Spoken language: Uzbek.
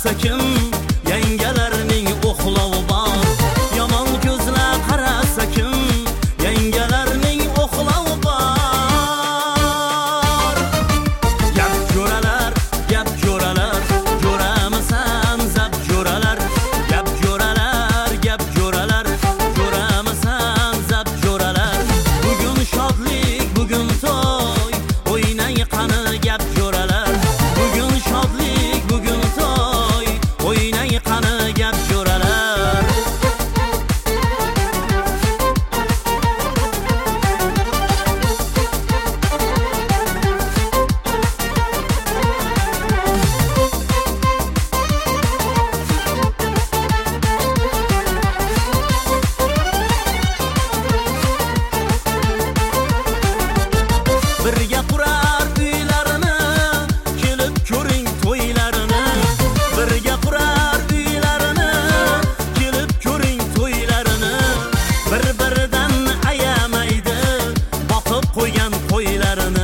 qarasa kim, yangalarning uxlovi bor. Yomon ko'zlar qarasa kim, yangalarning uxlovi bor. Gap jo'ralar, jo'ramisan zab jo'ralar. Gap jo'ralar, jo'ramisan zab jo'ralar. Bugun shodlik, bugun to'y, o'ynay qani gap jo'ralar. Bugun shodlik, bugun to'y, o'ynay qani gap jo'ralar. Birga qurar uylarini, kelib ko'ring to'ylarini. Birga qurar uylarini, kelib ko'ring to'ylarini. Bir-biridan ayamaydi, boqib qo'ygan qo'ylarini.